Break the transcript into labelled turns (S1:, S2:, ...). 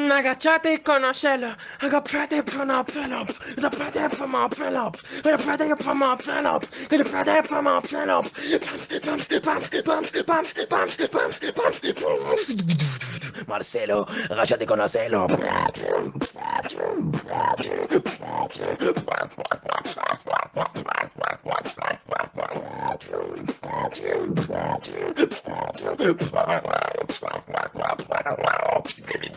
S1: Agachate y conocelo. Agachate from Philip. Agachate from Philip. Agachate from Philip. Agachate from Philip. Marcelo, agachate con Marcelo.